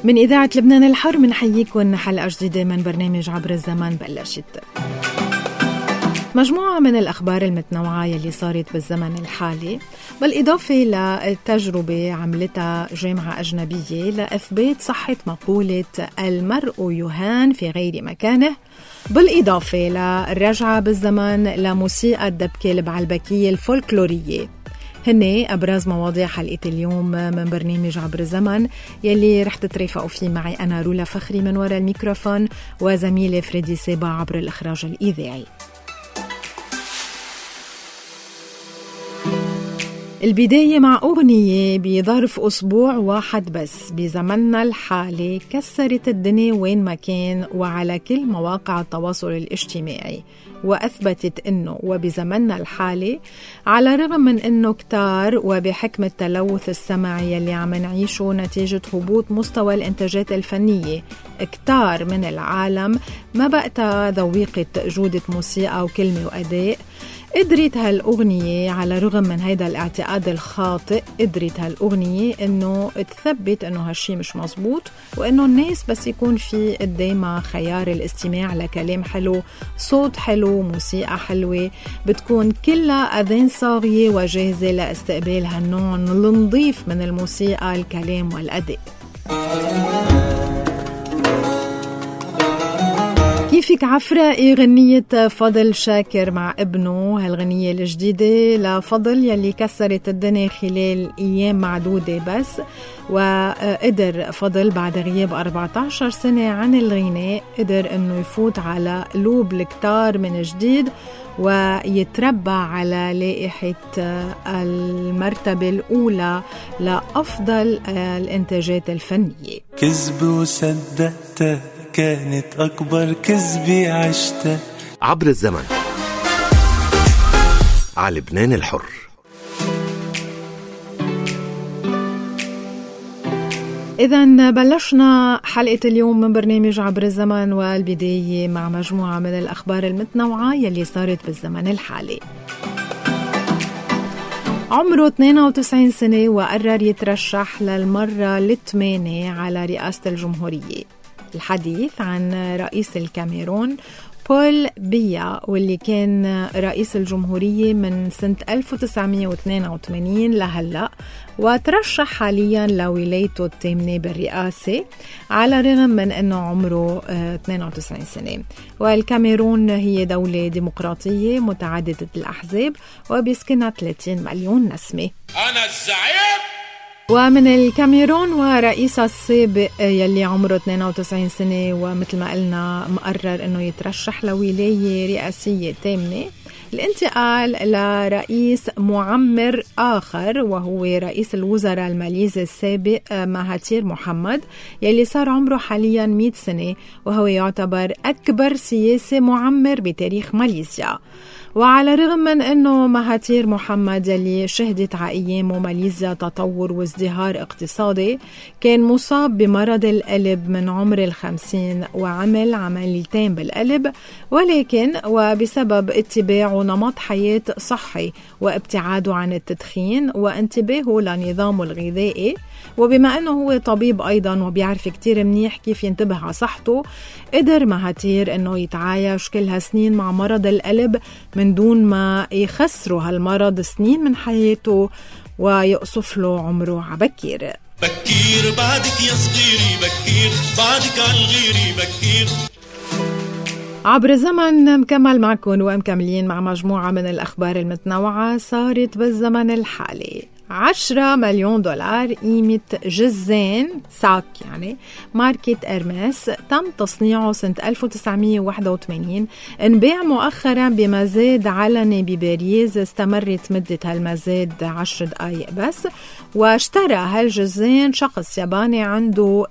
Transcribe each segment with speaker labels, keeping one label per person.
Speaker 1: من إذاعة لبنان الحر منحييكم حلقة جديدة من برنامج عبر الزمن بلشت. مجموعة من الأخبار المتنوعة يلي صارت بالزمن الحالي، بالإضافة لتجربة عملتها جامعة أجنبية لإثبات صحة مقولة المرء يهان في غير مكانه، بالإضافة للرجعة بالزمن لموسيقى الدبكة البعلبكية الفولكلورية. هني أبرز مواضيع حلقة اليوم من برنامج عبر الزمن يلي رح تترافقوا فيه معي أنا رولا فخري من وراء الميكروفون، وزميلي فريدي سيبا عبر الإخراج الإذاعي. البداية مع أغنية بظرف أسبوع واحد بس بزمننا الحالي كسرت الدنيا وين ما كان وعلى كل مواقع التواصل الاجتماعي، وأثبتت أنه وبزمننا الحالي على الرغم من أنه كتار وبحكم التلوث السمعي اللي عم نعيشه نتيجة هبوط مستوى الإنتاجات الفنية، كتار من العالم ما بقتها ذويقة جودة موسيقى وكلمة وأداء. قدرت هالأغنية على رغم من هيدا الاعتقاد الخاطئ، قدرت هالأغنية إنه تثبت إنه هالشي مش مزبوط، وإنه الناس بس يكون في قدامها خيار الاستماع لكلام حلو، صوت حلو، موسيقى حلوة، بتكون كلها أذان صاغية وجاهزة لاستقبال هالنوع النظيف من الموسيقى، الكلام والأداء. كيفك عفرة غنية فضل شاكر مع ابنه، هالغنية الجديدة لفضل يلي كسرت الدنيا خلال أيام معدودة بس، وقدر فضل بعد غياب 14 سنة عن الغناء قدر انه يفوت على قلوب الكتار من جديد ويتربع على لائحة المرتبة الأولى لأفضل الإنتاجات الفنية.
Speaker 2: كذب وصدقته كانت أكبر كذبة عشتها.
Speaker 3: عبر الزمن على لبنان الحر.
Speaker 1: إذن بلشنا حلقة اليوم من برنامج عبر الزمن، والبداية مع مجموعة من الأخبار المتنوعة يلي صارت بالزمن الحالي. عمره 92 سنة وقرر يترشح للمرة الثامنة على رئاسة الجمهورية. الحديث عن رئيس الكاميرون بول بيا، واللي كان رئيس الجمهورية من سنة 1982 لهلأ، وترشح حاليا لولايته الثامنة بالرئاسة على الرغم من أنه عمره 92 سنة. والكاميرون هي دولة ديمقراطية متعددة الأحزاب وبيسكنها 30 مليون نسمة.
Speaker 4: أنا الزعيم.
Speaker 1: ومن الكاميرون ورئيسها السابق يلي عمره 92 سنة ومثل ما قلنا مقرر أنه يترشح لولاية رئاسية ثامنة، الانتقال لرئيس معمر آخر وهو رئيس الوزراء الماليزي السابق مهاتير محمد يلي صار عمره حاليا 100 سنة، وهو يعتبر أكبر سياسي معمر بتاريخ ماليزيا. وعلى الرغم من أنه مهاتير محمد يلي شهدت على أيامه ماليزيا تطور وازدهار اقتصادي، كان مصاب بمرض القلب من عمر 50 وعمل عمليتين بالقلب، ولكن وبسبب اتباعه نمط حياة صحي وابتعاده عن التدخين وانتباهه لنظامه الغذائي، وبما أنه هو طبيب أيضا وبيعرف كتير منيح كيف ينتبه على صحته، قدر مهاتير أنه يتعايش كل هالسنين مع مرض القلب من دون ما يخسروا هالمرض سنين من حياته ويقصف له عمره عبكير.
Speaker 4: بكير بعدك يا صغيري، بكير بعدك عالغيري، بكير.
Speaker 1: عبر الزمن مكمل معكم ومكملين مع مجموعة من الأخبار المتنوعة صارت بالزمن الحالي. 10 مليون دولار قيمة جزين ساك يعني ماركة إرميس تم تصنيعه سنة 1981، انباع مؤخرا بمزاد علني بباريس، استمرت مدة هالمزاد 10 دقايق بس، واشترى هالجزين شخص ياباني عنده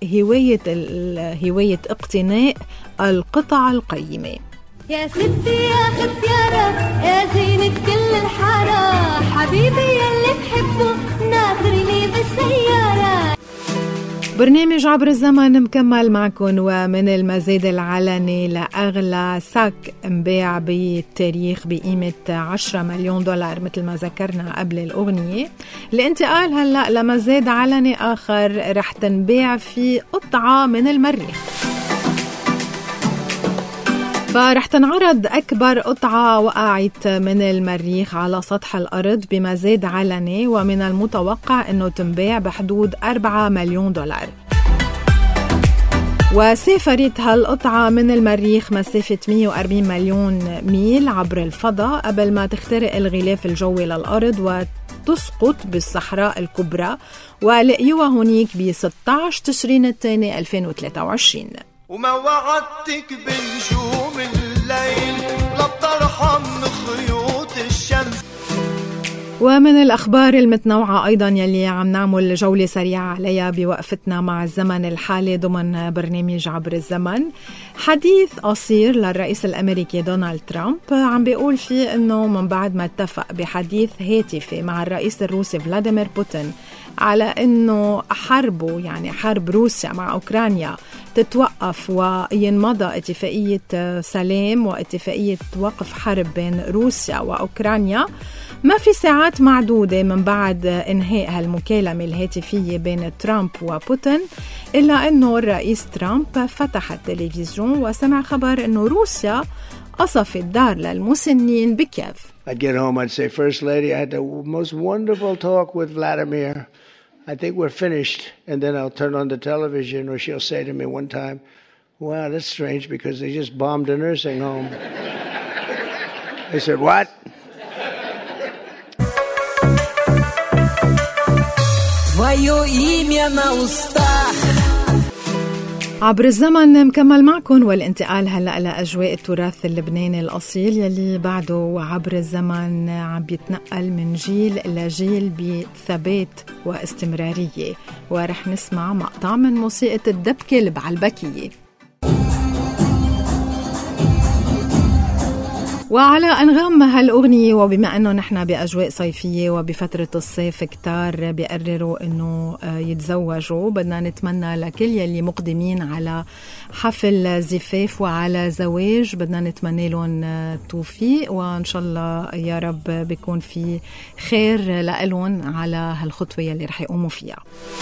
Speaker 1: هواية اقتناء القطع القيمة.
Speaker 5: يا ستي يا ختيارة يا زينة كل الحارة، حبيبي يلي بحبه ناطرني بالسيارة.
Speaker 1: برنامج عبر الزمن مكمل معكم، ومن المزاد العلني لأغلى ساك مباع بالتاريخ بقيمة 10 مليون دولار مثل ما ذكرنا قبل الأغنية، الانتقال هلأ لمزاد علني آخر رح تنباع في قطعة من المريخ. فرح تنعرض أكبر قطعة وقعت من المريخ على سطح الأرض بمزاد علني، ومن المتوقع أنه تنباع بحدود 4 مليون دولار. وسافرت هالقطعة من المريخ مسافة 140 مليون ميل عبر الفضاء قبل ما تخترق الغلاف الجوي للأرض وتسقط بالصحراء الكبرى، ولقيوها هونيك ب 16 تشرين الثاني 2023.
Speaker 6: وما وعدتك بنجوم الليل لا بترحم خيوط الشمس.
Speaker 1: ومن الأخبار المتنوعة أيضاً يلي عم نعمل جولة سريعة عليها بوقفتنا مع الزمن الحالي ضمن برنامج عبر الزمن، حديث قصير للرئيس الأمريكي دونالد ترامب عم بيقول فيه أنه من بعد ما اتفق بحديث هاتفي مع الرئيس الروسي فلاديمير بوتين على أنه حربه يعني حرب روسيا مع أوكرانيا تتوقف وينمضى اتفاقية سلام واتفاقية وقف حرب بين روسيا وأوكرانيا، ما في ساعات معدودة من بعد إنهاء هالمكالمة الهاتفية بين ترامب وبوتين إلا أنه الرئيس ترامب فتح التلفزيون وسمع خبر أنه روسيا قصفت دار للمسنين بكييف.
Speaker 7: I'd get home, I'd say, First Lady, I had the most wonderful talk with Vladimir. I think we're finished. And then I'll turn on the television, or she'll say to me one time, wow, that's strange because they just bombed a nursing home. I said, what?
Speaker 8: Твое имя на устах.
Speaker 1: عبر الزمن مكمل معكم، والانتقال هلأ لأجواء التراث اللبناني الأصيل يلي بعده عبر الزمن عم بيتنقل من جيل لجيل بثبات واستمرارية، ورح نسمع مقطع من موسيقى الدبكة البعلبكية. وعلى أنغام هالأغنية، وبما أنه نحن بأجواء صيفية وبفترة الصيف كتار بيقرروا أنه يتزوجوا، بدنا نتمنى لكل يلي مقدمين على حفل زفاف وعلى زواج بدنا نتمنى لهم توفيق، وإن شاء الله يا رب بيكون في خير لهم على هالخطوة يلي رح يقوموا فيها.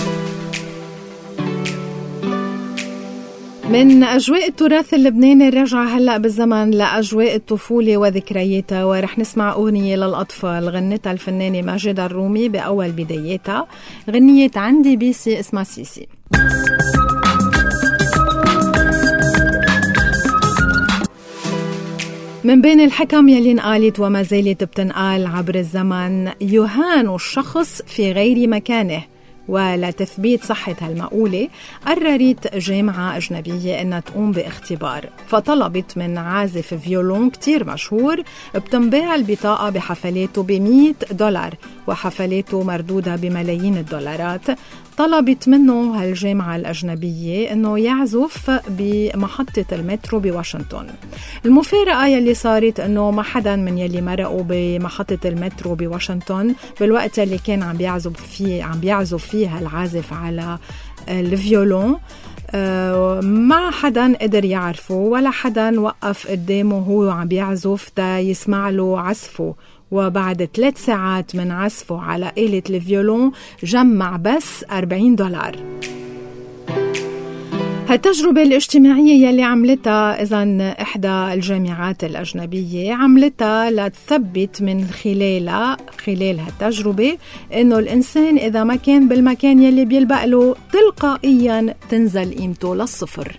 Speaker 1: من أجواء التراث اللبناني رجع هلأ بالزمن لأجواء الطفولة وذكرياتها، ورح نسمع أغنية للأطفال غنتها الفنانة ماجدة الرومي بأول بداياتها، غنية عندي بيسي اسمها سيسي. من بين الحكم يلي انقالت وما زالت بتنقال عبر الزمن، يهان الشخص في غير مكانه، ولتثبيت صحة هالمقولة قررت جامعة أجنبية أنها تقوم باختبار، فطلبت من عازف فيولون كتير مشهور بتنباع البطاقة بحفلاته $100 وحفلاته مردودة بملايين الدولارات، طلبت منه هالجامعة الأجنبية أنه يعزف بمحطة المترو بواشنطن. المفارقة يلي صارت أنه ما حدا من يلي مرقوا بمحطة المترو بواشنطن بالوقت اللي كان عم بيعزف فيها العازف على الفيولون، ما حدا قدر يعرفه ولا حدا وقف قدامه هو عم بيعزف تا يسمع له عزفه، وبعد 3 ساعات من عزفه على آلة الفيولون جمع بس $40. هالتجربة الاجتماعية يلي عملتها إذن إحدى الجامعات الأجنبية عملتها لتثبت من خلال هالتجربة إنه الإنسان إذا ما كان بالمكان يلي بيلبق له تلقائيا تنزل قيمته للصفر.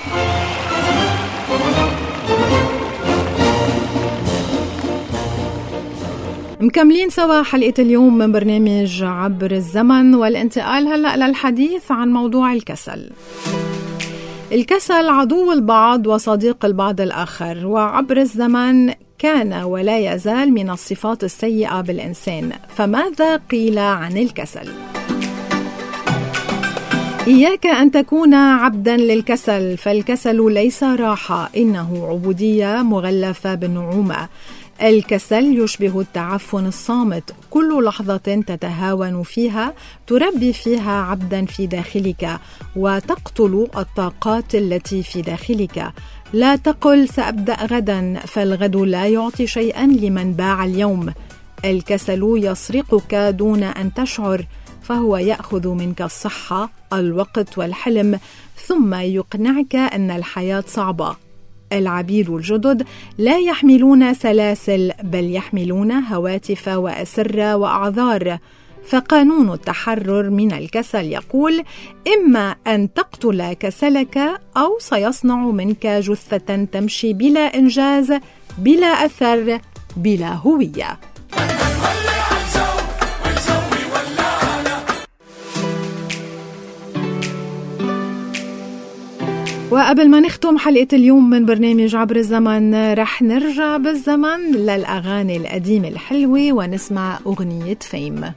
Speaker 1: مكملين سوا حلقة اليوم من برنامج عبر الزمن، والانتقال هلأ للحديث عن موضوع الكسل. الكسل عدو البعض وصديق البعض الآخر، وعبر الزمن كان ولا يزال من الصفات السيئة بالإنسان. فماذا قيل عن الكسل؟ إياك أن تكون عبدا للكسل، فالكسل ليس راحة، إنه عبودية مغلفة بالنعومة. الكسل يشبه التعفن الصامت، كل لحظة تتهاون فيها تربي فيها عبدا في داخلك وتقتل الطاقات التي في داخلك. لا تقل سأبدأ غدا، فالغد لا يعطي شيئا لمن باع اليوم. الكسل يسرقك دون أن تشعر، فهو يأخذ منك الصحة، الوقت والحلم، ثم يقنعك أن الحياة صعبة. العبيد الجدد لا يحملون سلاسل، بل يحملون هواتف وأسرة وأعذار. فقانون التحرر من الكسل يقول: إما أن تقتل كسلك، أو سيصنع منك جثة تمشي بلا إنجاز، بلا أثر، بلا هوية. وقبل ما نختم حلقة اليوم من برنامج عبر الزمن، رح نرجع بالزمن للأغاني القديمة الحلوة ونسمع أغنية فيم.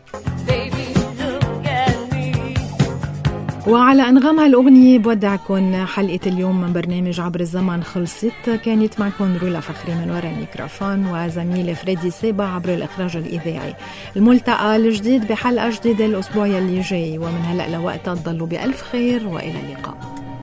Speaker 1: وعلى أنغام هالأغنية بودعكن. حلقة اليوم من برنامج عبر الزمن خلصت. كانت معكم رولا فخري من وراء الميكروفون، وزميلي فريدي سيبا عبر الإخراج الإذاعي. الملتقى الجديد بحلقة جديدة الأسبوع يلي جاي، ومن هلأ لوقتها تضلوا بألف خير وإلى اللقاء.